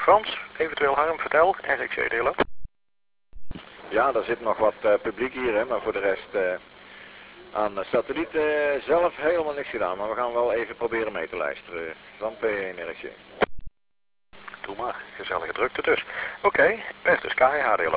Frans, eventueel Harm, vertel. RxJ delen. Ja, er zit nog wat publiek hier, hè, maar voor de rest aan de satelliet zelf helemaal niks gedaan. Maar we gaan wel even proberen mee te luisteren. Dan P1 RxJ. Doe maar, gezellige drukte dus. Oké, beste Sky HDL.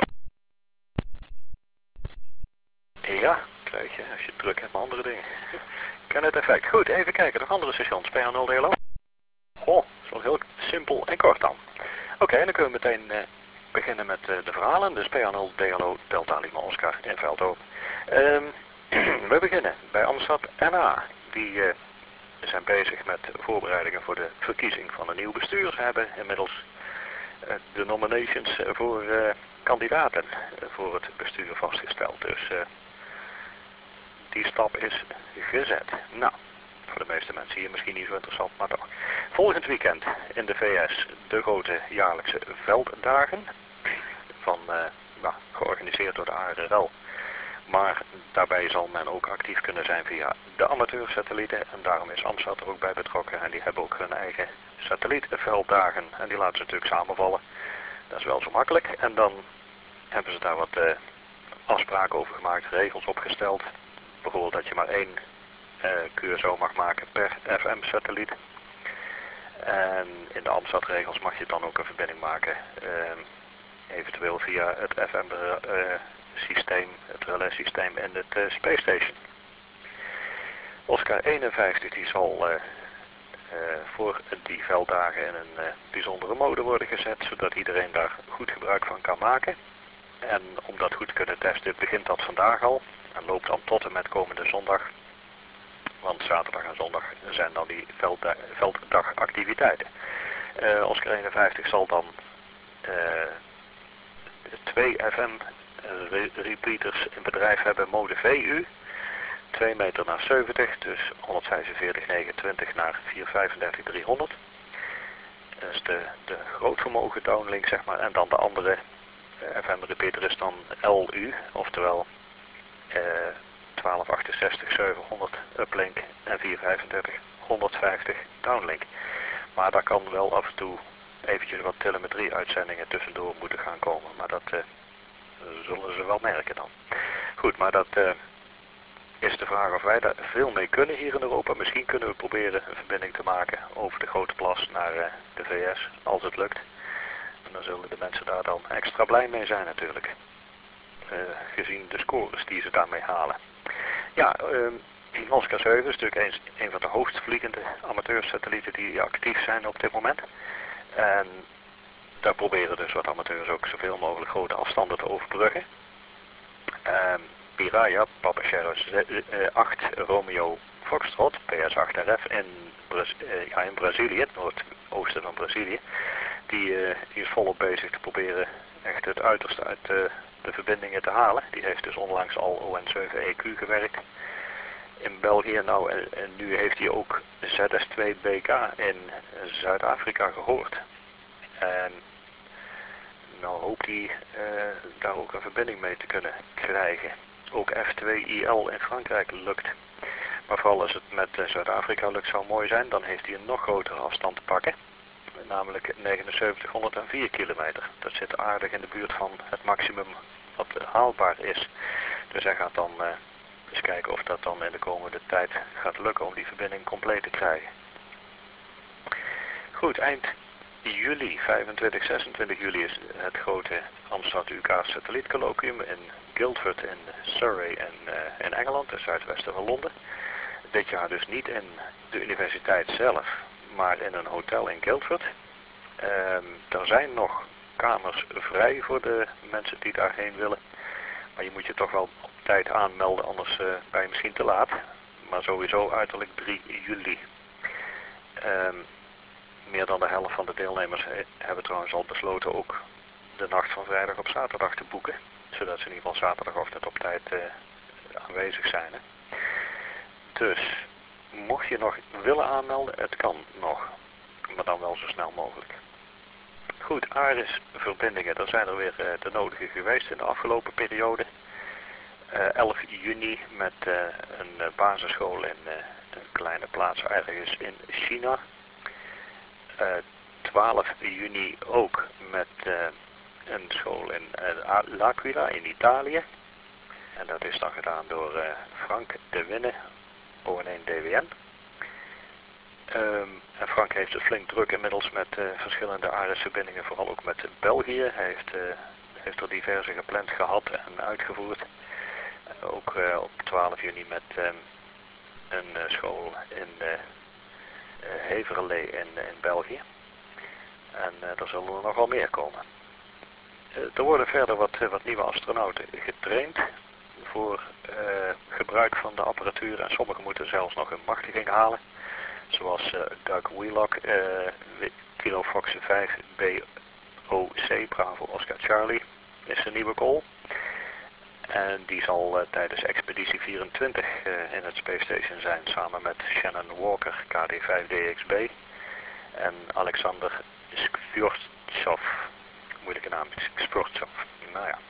Ja, krijg je als je druk hebt met andere dingen. Ken het effect. Goed, even kijken. Nog andere stations. PA0 DLO. Goh, dat is wel heel simpel en kort dan. Oké, dan kunnen we meteen beginnen met de verhalen. Dus PA0 DLO Delta Lima Oscar in Veldhoven. We beginnen bij Amstad NA. Die zijn bezig met voorbereidingen voor de verkiezing van een nieuw bestuur. Ze hebben inmiddels de nominations voor kandidaten voor het bestuur vastgesteld. Dus die stap is gezet. Nou, voor de meeste mensen hier misschien niet zo interessant, maar toch. Volgend weekend in de VS de grote jaarlijkse velddagen. Georganiseerd door de ARRL. Maar daarbij zal men ook actief kunnen zijn via de amateursatellieten. En daarom is Amstad er ook bij betrokken. En die hebben ook hun eigen satellietvelddagen. En die laten ze natuurlijk samenvallen. Dat is wel zo makkelijk. En dan hebben ze daar wat afspraken over gemaakt, regels opgesteld. Bijvoorbeeld dat je maar 1 QSO mag maken per FM-satelliet. En in de Amstad-regels mag je dan ook een verbinding maken. Eventueel via het FM-systeem, het relais-systeem en het Space Station. Oscar 51 die zal voor die velddagen in een bijzondere mode worden gezet, zodat iedereen daar goed gebruik van kan maken. En om dat goed te kunnen testen begint dat vandaag al en loopt dan tot en met komende zondag. Want zaterdag en zondag zijn dan die velddagactiviteiten. Oscar 51 zal dan 2 FM repeaters in bedrijf hebben, mode VU. 2 meter naar 70, dus 145,29 naar 435,300. Dat is de grootvermogen downlink, zeg maar. En dan de andere FM repeater is dan LU, oftewel 1268,700 uplink en 435, 150 downlink. Maar daar kan wel af en toe eventjes wat telemetrie uitzendingen tussendoor moeten gaan komen. Maar dat zullen ze wel merken dan. Goed, maar dat is de vraag of wij daar veel mee kunnen hier in Europa. Misschien kunnen we proberen een verbinding te maken over de Grote Plas naar de VS, als het lukt. En dan zullen de mensen daar dan extra blij mee zijn natuurlijk. Gezien de scores die ze daarmee halen. Ja, Oscar 7 is natuurlijk een van de hoogstvliegende amateursatellieten die actief zijn op dit moment. En daar proberen dus wat amateurs ook zoveel mogelijk grote afstanden te overbruggen. Piraya, Papa Sierra 8 Romeo Foxtrot, PS8RF in Brazilië, het noordoosten van Brazilië. Die is volop bezig te proberen echt het uiterste uit de verbindingen te halen. Die heeft dus onlangs al ON7EQ gewerkt in België. Nou, en nu heeft hij ook ZS2BK in Zuid-Afrika gehoord. En nou hoopt hij daar ook een verbinding mee te kunnen krijgen. Ook F2IL in Frankrijk lukt. Maar vooral als het met Zuid-Afrika lukt zou mooi zijn, dan heeft hij een nog grotere afstand te pakken. Namelijk 7904 kilometer. Dat zit aardig in de buurt van het maximum wat haalbaar is. Dus hij gaat dan eens kijken of dat dan in de komende tijd gaat lukken om die verbinding compleet te krijgen. Goed, eind juli, 25, 26 juli is het grote Amstad UK satellietcolloquium in Guildford in Surrey in Engeland, het zuidwesten van Londen. Dit jaar dus niet in de universiteit zelf, maar in een hotel in Guildford. Er zijn nog kamers vrij voor de mensen die daarheen willen. Maar je moet je toch wel op tijd aanmelden, anders ben je misschien te laat. Maar sowieso uiterlijk 3 juli. Meer dan de helft van de deelnemers hebben trouwens al besloten ook de nacht van vrijdag op zaterdag te boeken. Zodat ze in ieder geval zaterdagochtend op tijd aanwezig zijn. Hè. Dus, mocht je nog willen aanmelden, het kan nog. Maar dan wel zo snel mogelijk. Goed, ARIS-verbindingen, er zijn er weer de nodige geweest in de afgelopen periode. 11 juni met een basisschool in een kleine plaats ergens in China. 12 juni ook L'Aquila in Italië. En dat is dan gedaan door Frank de Winne, ON1 DWN. En Frank heeft het flink druk inmiddels met verschillende ARES-verbindingen, vooral ook met België. Hij heeft er diverse gepland gehad en uitgevoerd. Ook op 12 juni met een school in Heverlee in België. En er zullen er nogal meer komen. Er worden verder wat nieuwe astronauten getraind voor gebruik van de apparatuur. En sommigen moeten zelfs nog een machtiging halen. Zoals Doug Wheelock, Kilo Fox 5 BOC, Bravo Oscar Charlie, is een nieuwe goal. En die zal tijdens Expeditie 24 in het Space Station zijn, samen met Shannon Walker, KD5DXB, en Alexander Skvortsov, moeilijke naam, Skvortsov, nou ja.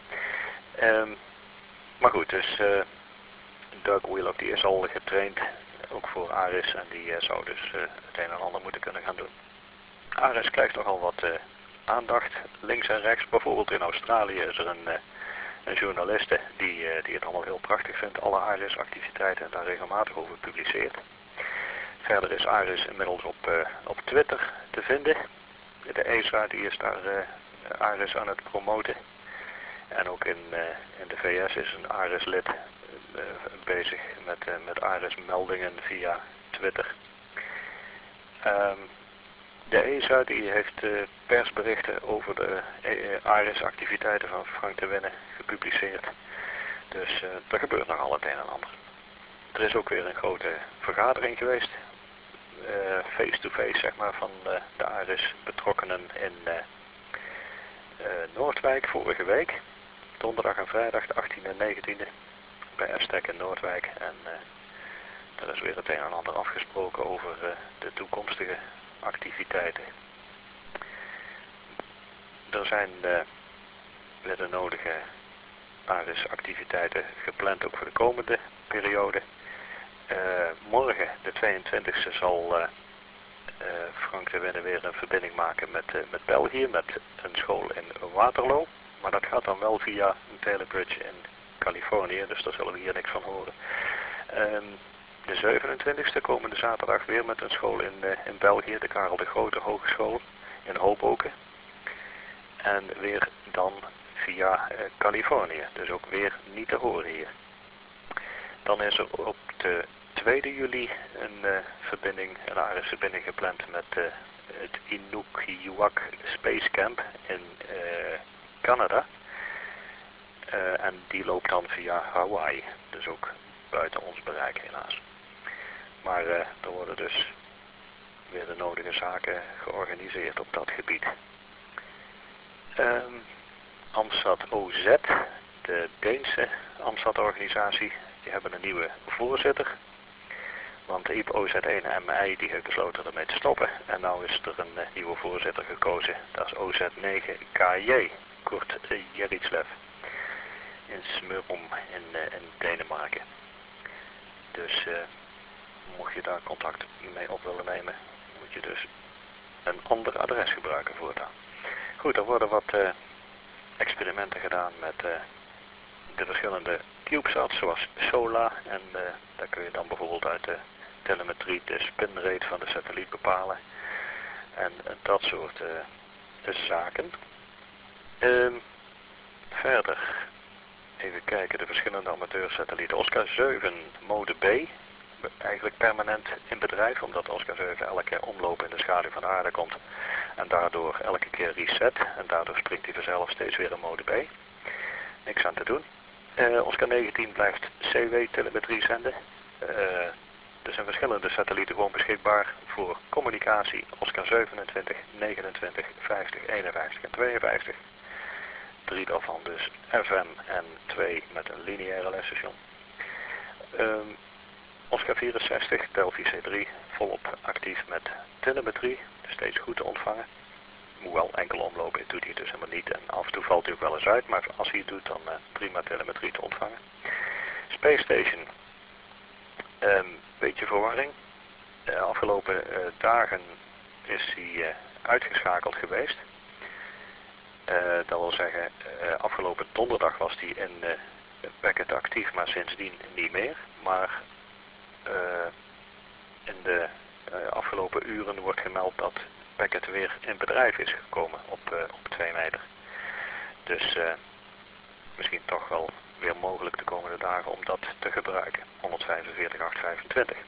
Maar goed, dus Doug Wheelock die is al getraind, ook voor ARES, en die zou dus het een en ander moeten kunnen gaan doen. ARES krijgt nogal wat aandacht, links en rechts. Bijvoorbeeld in Australië is er een journaliste die het allemaal heel prachtig vindt, alle ARES-activiteiten, en daar regelmatig over publiceert. Verder is ARES inmiddels op Twitter te vinden. De ESA die is daar ARES aan het promoten. En ook in de VS is een ARES-lid bezig met ARES-meldingen via Twitter. De ESA die heeft persberichten over de ARES-activiteiten van Frank de Winne gepubliceerd. Dus er gebeurt nogal het een en ander. Er is ook weer een grote vergadering geweest. Face-to-face zeg maar, van de ARES betrokkenen in Noordwijk vorige week. Donderdag en vrijdag de 18e en 19e bij Aztec in Noordwijk. En er is weer het een en ander afgesproken over de toekomstige activiteiten. Er zijn weer de nodige ARES-activiteiten gepland ook voor de komende periode. Morgen, de 22e, zal Frank de Winne weer een verbinding maken met België, met een school in Waterloo. Maar dat gaat dan wel via een telebridge in Californië, dus daar zullen we hier niks van horen. De 27e, komende zaterdag, weer met een school in België, de Karel de Grote Hogeschool in Hoboken. En weer dan via Californië, dus ook weer niet te horen hier. Dan is er op de 2 juli een ARES-verbinding gepland met het Inukjuak Space Camp in Canada. En die loopt dan via Hawaii, dus ook buiten ons bereik helaas. Maar er worden dus weer de nodige zaken georganiseerd op dat gebied. AMSAT OZ, de Deense AMSAT-organisatie, die hebben een nieuwe voorzitter. Want de IPO OZ1 MI die heeft besloten ermee te stoppen. En nu is er een nieuwe voorzitter gekozen. Dat is OZ9 KJ, Kurt Jeritslev, in Smørum in Denemarken. Dus mocht je daar contact mee op willen nemen, moet je dus een ander adres gebruiken voortaan. Goed, er worden wat experimenten gedaan met de verschillende CubeSats, zoals SOLA. En daar kun je dan bijvoorbeeld uit de telemetrie de spinrate van de satelliet bepalen. En dat soort zaken. Verder, even kijken, de verschillende amateursatellieten. Oscar 7 mode B, eigenlijk permanent in bedrijf, omdat Oscar 7 elke keer omloop in de schaduw van de aarde komt. En daardoor elke keer reset. En daardoor springt hij vanzelf steeds weer in mode B. Niks aan te doen. Oscar 19 blijft CW-telemetrie zenden. Er zijn verschillende satellieten gewoon beschikbaar voor communicatie. Oscar 27, 29, 50, 51 en 52. 3 daarvan dus FM en 2 met een lineaire lesstation. Oscar 64, Delphi C3, volop actief met telemetrie. Steeds goed te ontvangen. Hoewel enkel omlopen doet hij het dus helemaal niet. En af en toe valt hij ook wel eens uit. Maar als hij het doet dan prima telemetrie te ontvangen. Space Station. Beetje verwarring. De afgelopen dagen is hij uitgeschakeld geweest. Dat wil zeggen, Afgelopen donderdag was die in Packet actief, maar sindsdien niet meer. Maar in de afgelopen uren wordt gemeld dat Packet weer in bedrijf is gekomen op 2 meter. Dus misschien toch wel weer mogelijk de komende dagen om dat te gebruiken. 145.825.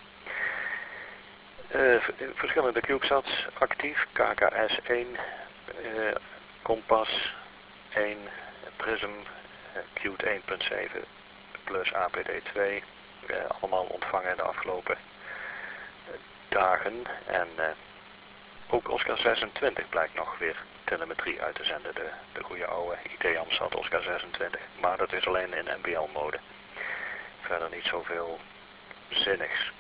Verschillende CubeSats actief. KKS 1, Kompas 1, Prism, Qt 1.7 plus APD 2. Allemaal ontvangen de afgelopen dagen. En ook Oscar 26 blijkt nog weer telemetrie uit te zenden. De goede oude IT Amstrad Oscar 26. Maar dat is alleen in NBL mode. Verder niet zoveel zinnigs.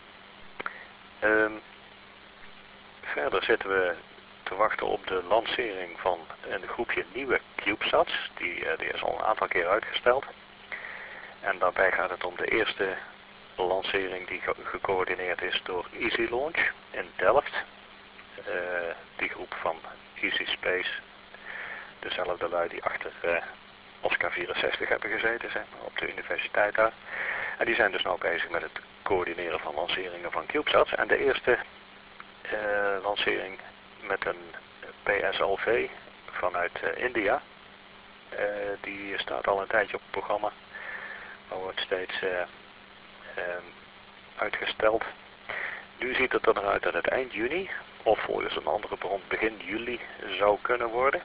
Verder zitten we te wachten op de lancering van een groepje nieuwe CubeSats. Die is al een aantal keer uitgesteld. En daarbij gaat het om de eerste lancering die gecoördineerd is door Easy Launch in Delft. Die groep van Easy Space, dezelfde lui die achter Oscar 64 hebben gezeten, zeg maar, op de universiteit daar. En die zijn dus nou bezig met het coördineren van lanceringen van CubeSats. En de eerste lancering met een PSLV vanuit India, die staat al een tijdje op het programma, maar wordt steeds uitgesteld. Nu ziet het er naar uit dat het eind juni, of volgens een andere bron begin juli, zou kunnen worden.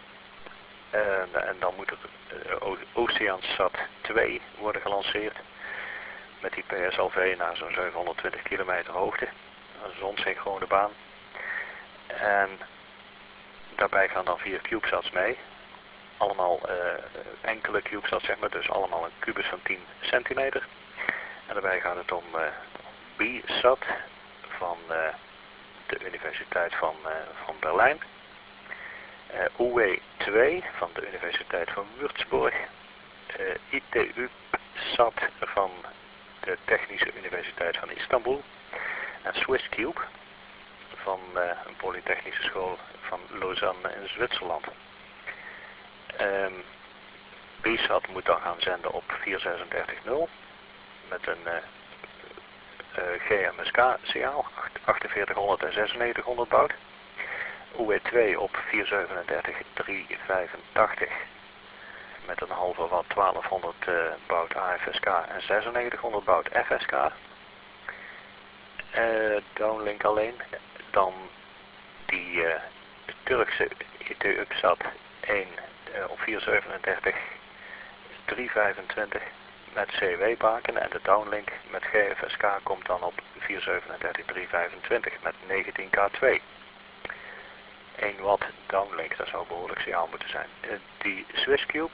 En dan moet er Oceansat 2 worden gelanceerd met die PSLV naar zo'n 720 kilometer hoogte. Een zonsynchrone baan. En daarbij gaan dan 4 CubeSats mee. Allemaal enkele CubeSats, zeg maar, dus allemaal een kubus van 10 centimeter. En daarbij gaat het om BSAT van de Universiteit van Berlijn. UE2 van de Universiteit van Würzburg. ITU-SAT van de Technische Universiteit van Istanbul. En SwissCube van een polytechnische school van Lausanne in Zwitserland. BSAT moet dan gaan zenden op 436.0 met een GMSK-signaal 4800 en 9600 baud. UE2 op 437.385 met een halve watt 1200 baud AFSK en 9600 baud FSK. Downlink alleen. Dan die Turkse ITU-SAT 1 op 437.325 met CW-baken en de downlink met GFSK komt dan op 437.325 met 19K2. 1 watt downlink, dat zou behoorlijk signaal moeten zijn. Die SwissCube,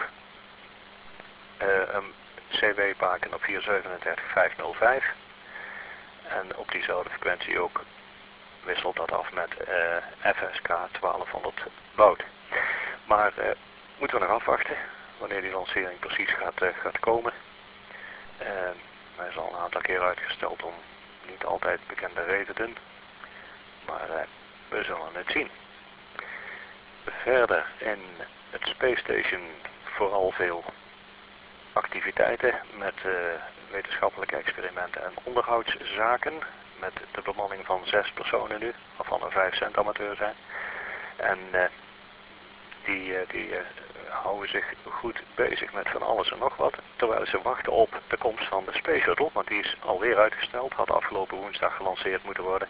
een CW-baken op 437.505 en op diezelfde frequentie ook wisselt dat af met FSK 1200 baud. Maar moeten we nog afwachten wanneer die lancering precies gaat komen. Hij is al een aantal keer uitgesteld om niet altijd bekende redenen, maar we zullen het zien. Verder in het Space Station vooral veel activiteiten met wetenschappelijke experimenten en onderhoudszaken. Met de bemanning van 6 personen nu, waarvan er 5 centamateur zijn. En die houden zich goed bezig met van alles en nog wat. Terwijl ze wachten op de komst van de Space Shuttle, want die is alweer uitgesteld. Had afgelopen woensdag gelanceerd moeten worden.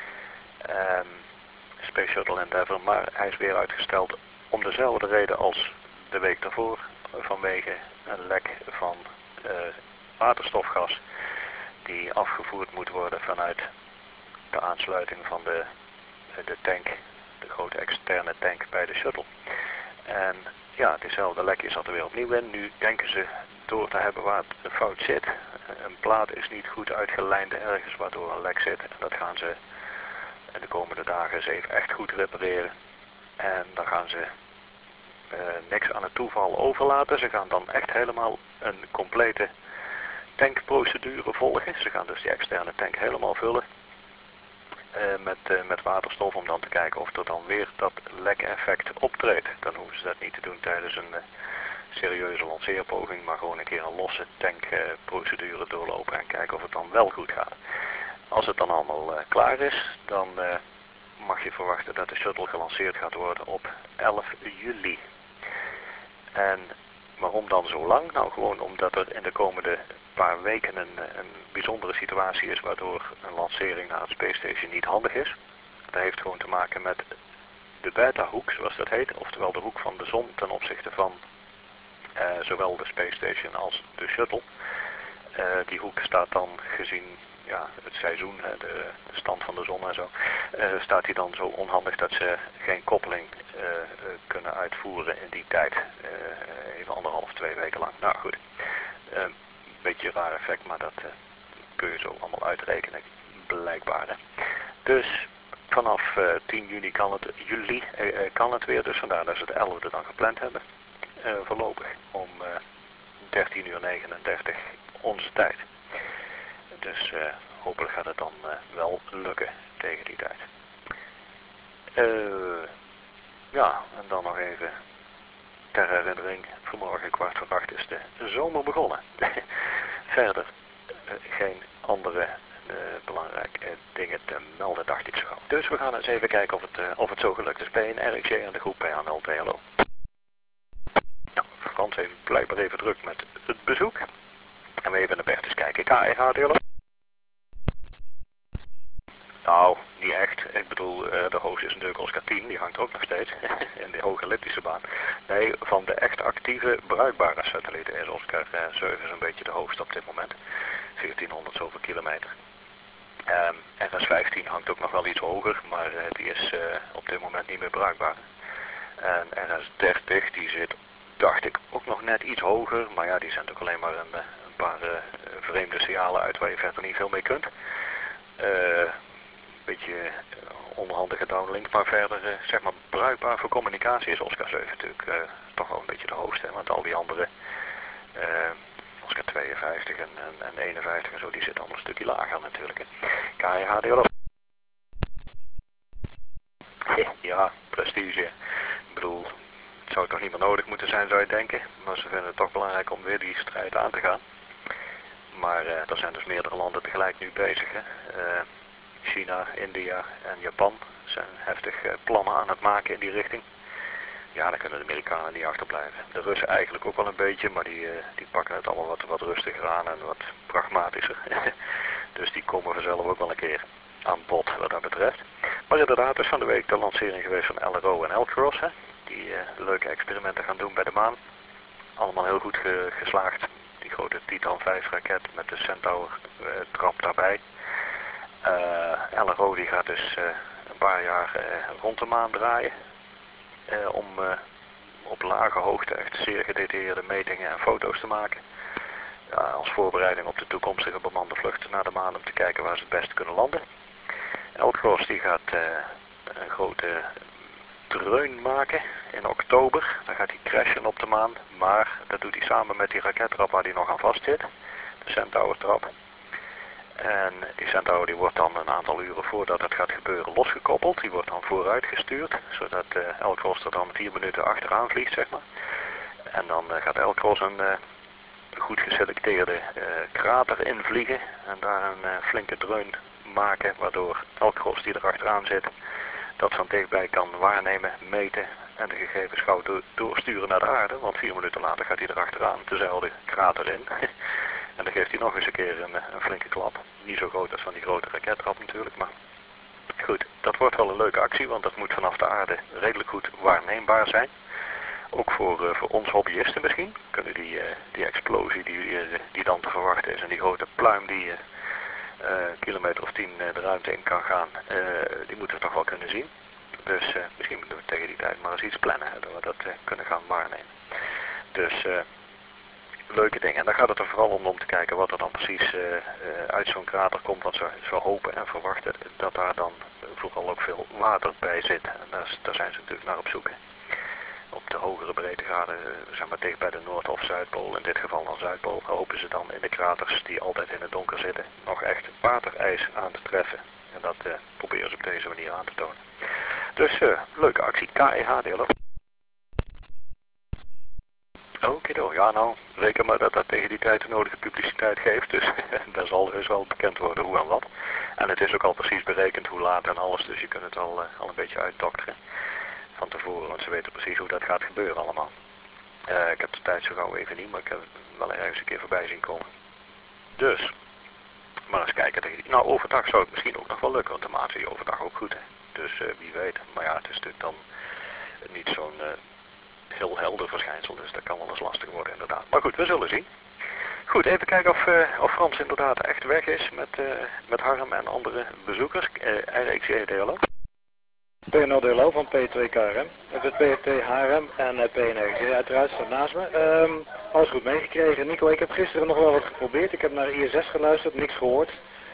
Space Shuttle Endeavour, maar hij is weer uitgesteld om dezelfde reden als de week daarvoor. Vanwege een lek van waterstofgas die afgevoerd moet worden vanuit de aansluiting van de tank, de grote externe tank bij de shuttle. En ja, diezelfde lek zat er weer opnieuw in. Nu denken ze door te hebben waar de fout zit. Een plaat is niet goed uitgelijnd ergens waardoor een lek zit. En dat gaan ze in de komende dagen eens even echt goed repareren. En dan gaan ze niks aan het toeval overlaten. Ze gaan dan echt helemaal een complete tankprocedure volgen. Ze gaan dus die externe tank helemaal vullen met waterstof om dan te kijken of er dan weer dat lek-effect optreedt. Dan hoeven ze dat niet te doen tijdens een serieuze lanceerpoging, maar gewoon een keer een losse tankprocedure doorlopen en kijken of het dan wel goed gaat. Als het dan allemaal klaar is, dan mag je verwachten dat de shuttle gelanceerd gaat worden op 11 juli. En waarom dan zo lang? Nou, gewoon omdat er in de komende paar weken een bijzondere situatie is waardoor een lancering naar het Space Station niet handig is. Dat heeft gewoon te maken met de beta-hoek, zoals dat heet, oftewel de hoek van de zon ten opzichte van zowel de Space Station als de shuttle. Die hoek staat dan gezien het seizoen, de stand van de zon en zo, staat die dan zo onhandig dat ze geen koppeling kunnen uitvoeren in die tijd. Even 1,5-2 weken lang. Nou goed, een beetje een raar effect, maar dat kun je zo allemaal uitrekenen, blijkbaar. Hè. Dus vanaf 10 juli kan het weer, dus vandaar dat ze de 11e dan gepland hebben. Voorlopig om 13:39 onze tijd. Dus hopelijk gaat het dan wel lukken tegen die tijd. En dan nog even ter herinnering, vanmorgen 7:15 is de zomer begonnen. Verder geen andere belangrijke dingen te melden, dacht ik zo. Dus we gaan eens even kijken of het zo gelukt is bij een RxJ en de groep PHNL TLO. Nou, Frans heeft blijkbaar even druk met het bezoek. En we even naar Bert eens kijken. KRH TLO. Nou, niet echt. Ik bedoel, de hoogste is natuurlijk Oscar 10, die hangt ook nog steeds in de hoge elliptische baan. Nee, van de echt actieve, bruikbare satellieten is Oscar 7 een beetje de hoogste op dit moment. 1400 zoveel kilometer. RS-15 hangt ook nog wel iets hoger, maar die is op dit moment niet meer bruikbaar. En RS-30, die zit, dacht ik, ook nog net iets hoger, maar ja, die zijn ook alleen maar een paar vreemde signalen uit waar je verder niet veel mee kunt. Beetje onhandige downlink, maar verder zeg maar bruikbaar voor communicatie is Oscar 7 natuurlijk toch wel een beetje de hoogste, want al die andere Oscar 52 en 51 en zo, die zitten allemaal een stukje lager natuurlijk. KRH DLO. Ja, prestige. Ik bedoel, het zou toch niet meer nodig moeten zijn, zou je denken, maar ze vinden het toch belangrijk om weer die strijd aan te gaan. Maar er zijn dus meerdere landen tegelijk nu bezig. Hè. China, India en Japan zijn heftig plannen aan het maken in die richting. Ja, daar kunnen de Amerikanen niet achterblijven. De Russen eigenlijk ook wel een beetje, maar die pakken het allemaal wat rustiger aan en wat pragmatischer. Dus die komen vanzelf ook wel een keer aan bod wat dat betreft. Maar inderdaad is van de week de lancering geweest van LRO en Alcross, hè, die leuke experimenten gaan doen bij de maan. Allemaal heel goed geslaagd. Die grote Titan 5 raket met de Centaur trap daarbij. LRO die gaat dus een paar jaar rond de maan draaien. Om op lage hoogte echt zeer gedetailleerde metingen en foto's te maken. Ja, als voorbereiding op de toekomstige bemande vluchten naar de maan om te kijken waar ze het beste kunnen landen. Alcross die gaat een grote dreun maken in oktober. Dan gaat hij crashen op de maan, maar dat doet hij samen met die rakettrap waar hij nog aan vast zit. De Centaur trap. En die Centaur die wordt dan een aantal uren voordat het gaat gebeuren losgekoppeld. Die wordt dan vooruit gestuurd, zodat Alcross er dan 4 minuten achteraan vliegt, zeg maar. En dan gaat Alcross een goed geselecteerde krater invliegen en daar een flinke dreun maken, waardoor Alcross die er achteraan zit, dat van dichtbij kan waarnemen, meten en de gegevens gauw doorsturen naar de aarde, want 4 minuten later gaat hij er achteraan dezelfde krater in. En dan geeft hij nog eens een keer een flinke klap. Niet zo groot als van die grote rakettrap natuurlijk, maar goed, dat wordt wel een leuke actie, want dat moet vanaf de aarde redelijk goed waarneembaar zijn. Ook voor ons hobbyisten misschien, kunnen die explosie die dan te verwachten is en die grote pluim die kilometer of 10 de ruimte in kan gaan, die moeten we toch wel kunnen zien. Dus misschien moeten we tegen die tijd maar eens iets plannen, dat we dat kunnen gaan waarnemen. Dus leuke dingen. En dan gaat het er vooral om te kijken wat er dan precies uit zo'n krater komt. Want ze hopen en verwachten dat daar dan vooral ook veel water bij zit. En daar zijn ze natuurlijk naar op zoek. Op de hogere breedtegraden, zeg maar dicht bij de Noord- of Zuidpool, in dit geval dan Zuidpool, hopen ze dan in de kraters die altijd in het donker zitten, nog echt waterijs aan te treffen. En dat proberen ze op deze manier aan te tonen. Dus leuke actie, KEH-delen. Oké, ja nou, reken maar dat dat tegen die tijd de nodige publiciteit geeft, dus daar zal dus wel bekend worden hoe en wat. En het is ook al precies berekend hoe laat en alles, dus je kunt het al een beetje uitdokteren van tevoren, want ze weten precies hoe dat gaat gebeuren allemaal. Ik heb de tijd zo gauw even niet, maar ik heb het wel ergens een keer voorbij zien komen. Dus, maar eens kijken tegen die... Nou, overdag zou het misschien ook nog wel lukken, want de maat zie je overdag ook goed, hè. Dus wie weet. Maar ja, het is natuurlijk dan niet zo'n heel helder verschijnsel, dus dat kan wel eens lastig worden inderdaad. Maar goed, we zullen zien. Goed, even kijken of Frans inderdaad echt weg is met Harm en andere bezoekers. RXC DLO. PNL DLO van P2KRM. Het PT HRM en PNRG uiteraard staat naast me. Alles goed meegekregen. Nico, ik heb gisteren nog wel wat geprobeerd. Ik heb naar ISS geluisterd, niks gehoord.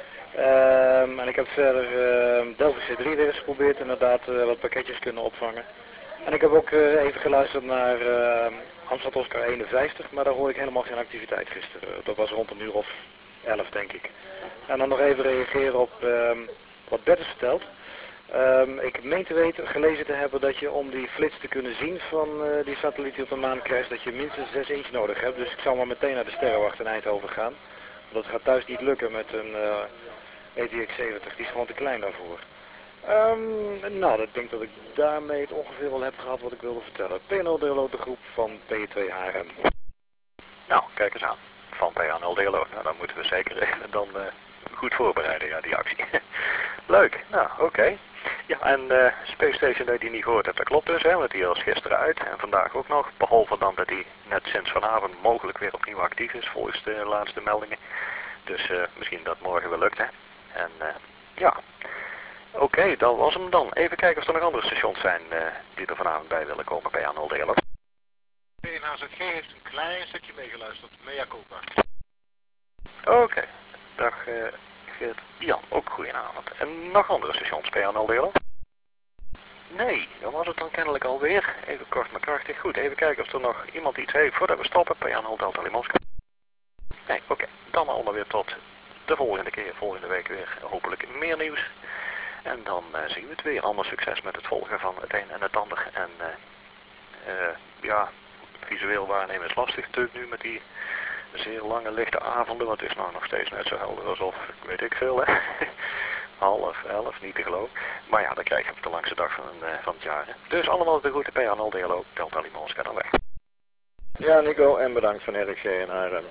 En ik heb verder Delphi C3 weer eens geprobeerd, inderdaad wat pakketjes kunnen opvangen. En ik heb ook even geluisterd naar Amsterdam Oscar 51, maar daar hoorde ik helemaal geen activiteit gisteren. Dat was rond een uur of 11 denk ik. En dan nog even reageren op wat Bert is verteld. Ik meen te weten, gelezen te hebben dat je om die flits te kunnen zien van die satelliet die op de maan krijgt, dat je minstens 6 inch nodig hebt. Dus ik zal maar meteen naar de Sterrenwacht in Eindhoven gaan. Want dat gaat thuis niet lukken met een ETX 70, die is gewoon te klein daarvoor. Nou, ik denk dat ik daarmee het ongeveer wel heb gehad wat ik wilde vertellen. PNL DLO, de groep van P2HRM. Nou, kijk eens aan. Van PNL DLO. Nou, dan moeten we zeker even dan goed voorbereiden, ja, die actie. Leuk, nou, oké. Ja, en Space Station dat je die niet gehoord hebt, dat klopt dus, hè, want die was gisteren uit en vandaag ook nog. Behalve dan dat hij net sinds vanavond mogelijk weer opnieuw actief is, volgens de laatste meldingen. Dus misschien dat morgen wel lukt, hè. En ja, oké, dat was hem dan. Even kijken of er nog andere stations zijn die er vanavond bij willen komen bij ANL DLO. PNHZG heeft een klein stukje meegeluisterd, mea culpa. Oké, dag Geert Jan, ook goedenavond. En nog andere stations bij ANL DLO? Nee, dan was het dan kennelijk alweer. Even kort maar krachtig. Goed, even kijken of er nog iemand iets heeft voordat we stoppen bij ANL Delta Limonska. Nee, oké, dan allemaal weer tot de volgende keer, volgende week weer hopelijk meer nieuws. En dan zien we het weer. Allemaal succes met het volgen van het een en het ander. En ja, visueel waarnemen is lastig natuurlijk nu met die zeer lange lichte avonden. Want het is nou nog steeds net zo helder alsof, weet ik veel hè. 10:30, niet te geloven. Maar ja, dan krijg je op de langste dag van het jaar. Hè. Dus allemaal de groeten bij ANL DLO, Delta Limonska dan weg. Ja, Nico, en bedankt van RXC en HRM.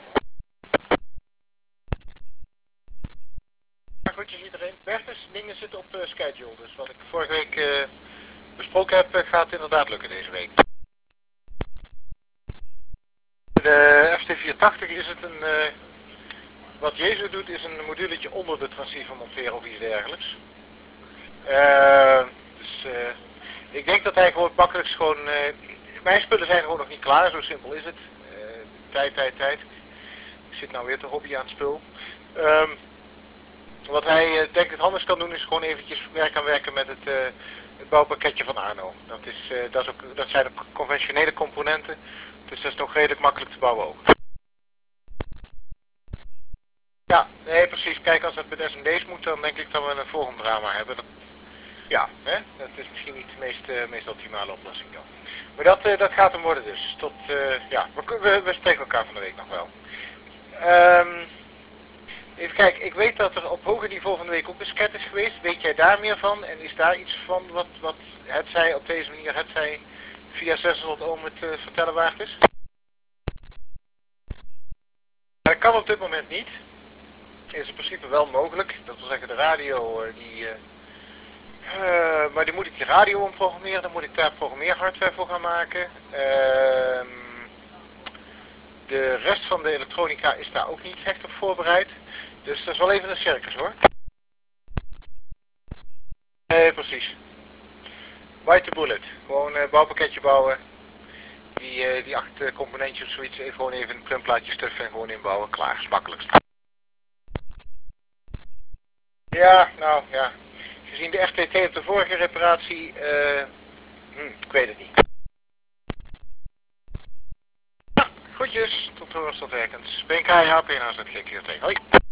Goedjes iedereen. Bertus, dingen zitten op schedule. Dus wat ik vorige week besproken heb, gaat inderdaad lukken deze week. De FT480 is het een... wat Jezus doet is een moduletje onder de transceiver monteren of iets dergelijks. Dus ik denk dat hij gewoon makkelijk gewoon... mijn spullen zijn gewoon nog niet klaar, zo simpel is het. Tijd. Ik zit nou weer te hobby aan het spul. Wat hij denk het handigst kan doen is gewoon eventjes werken met het bouwpakketje van Arno. Dat zijn ook conventionele componenten, dus dat is nog redelijk makkelijk te bouwen ook. Ja, nee precies. Kijk, als het met SMD's moet, dan denk ik dat we een volgend drama hebben. Ja, hè? Dat is misschien niet de meest optimale oplossing dan. Maar dat gaat hem worden dus. Tot, ja, we spreken elkaar van de week nog wel. Even kijken, ik weet dat er op hoger niveau van de week ook een scat is geweest. Weet jij daar meer van? En is daar iets van wat het zij op deze manier, het zij via 600 ohm het vertellen waard is? Dat kan op dit moment niet. Is in principe wel mogelijk. Dat wil zeggen de radio, maar die moet ik de radio omprogrammeren. Dan moet ik daar programmeerhardware voor gaan maken. De rest van de elektronica is daar ook niet echt op voorbereid. Dus dat is wel even een circus hoor. Nee, precies. Bite the bullet. Gewoon een bouwpakketje bouwen. Die 8 componentjes of zoiets. Gewoon even een printplaatje stuffen en gewoon inbouwen. Klaar, is makkelijkst. Ja, nou ja. Gezien de FTT op de vorige reparatie, ik weet het niet. Ja, goedjes, tot horen, tot werkens. BNK, HP en AZG, hoi.